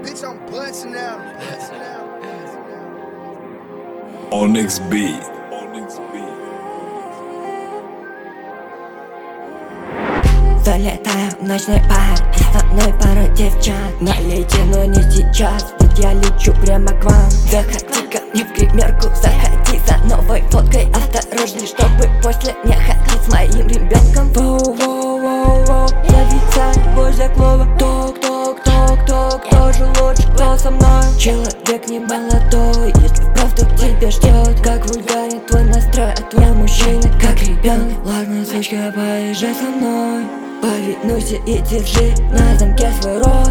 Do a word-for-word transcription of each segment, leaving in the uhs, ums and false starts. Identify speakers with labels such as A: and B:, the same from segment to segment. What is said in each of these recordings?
A: Bitch, I'm busting out.
B: Onyx Beat.
C: Залетаю в ночной бар, и со мной пара девчат. Налейте, но не сейчас, ведь я лечу прямо к вам. Заходи ко мне в гримерку, заходи за новой фоткой. Осторожней, чтобы после не ходить с моим ребенком. Воу-воу-воу-воу, зависай, бой за клова. Ток-ток-ток-ток, кто же лучше, кто со мной? Человек не молодой, если правда тебя ждет. Как вульгарен твой настрой, а твой мужчина как ребенок. Ладно, сучка, поезжай со мной. Повинуйся и держи на замке свой рот.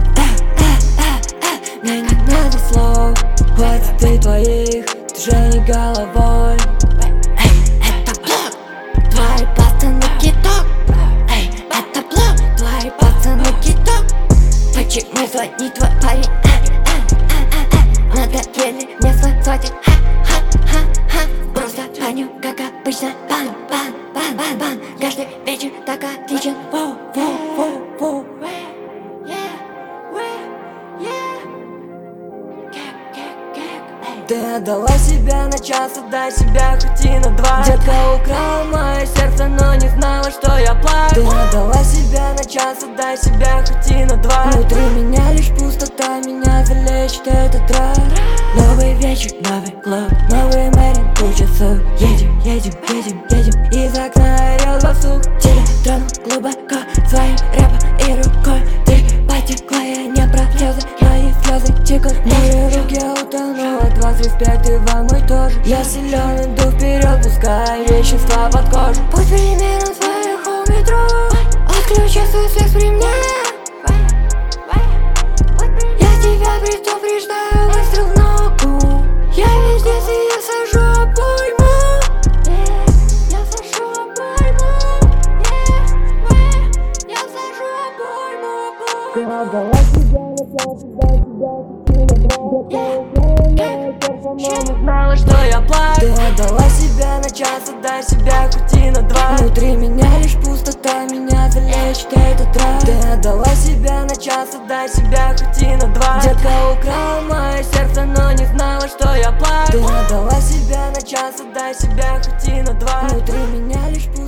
C: Мне не надо слов, хватит и твоих движений головой. Эй, это блок, твои пацаны киток. Эй, это блок, твои пацаны киток. Почему звонит твой парень? Надоели мне свой сотик. Просто звоню, как обычно. Бан, бан, бан, бан, бан. Каждый вечер так отличен. Воу, воу, воу, воу. Ты отдала себя на час, отдай себя хоть и на два. Детка украла мое сердце, но не знала, что я плачу. Ты отдала себя на час, отдай себя хоть и на два. Внутри меня лишь пустота, меня залечит этот раз. Новый вечер, новый клуб, новый Мэрин, куча сук. Едем, едем, едем, едем, из окна орёт вовсю. Тебя тронул глубоко своим рэпом и рукой. Ты потекла, я не про слезы, мои слезы текут. Мои руки утонула, от вас респект и вам мой тоже. Я силен, иду вперед, пускай вещества под кожу. Будь примером своих умитров, отключи свой секс при мне. Я тебя предупреждаю, выстрел в ногу. Я весь здесь и я сажу обойму. Я сажу обойму. Я сажу обойму. Ты отдала себя на час, отдай себя не знала, что я плачу. Ты отдала себя на час, отдай себя хоть и на два. Внутри меня лишь пустота, меня залечит этот раз. Ты отдала себя на час, отдай себя хоть и на два. Детка украла мое сердце, но не знала, что я плачу. Ты отдала себя на час, отдай себя хоть и на два. Внутри меня лишь пустота.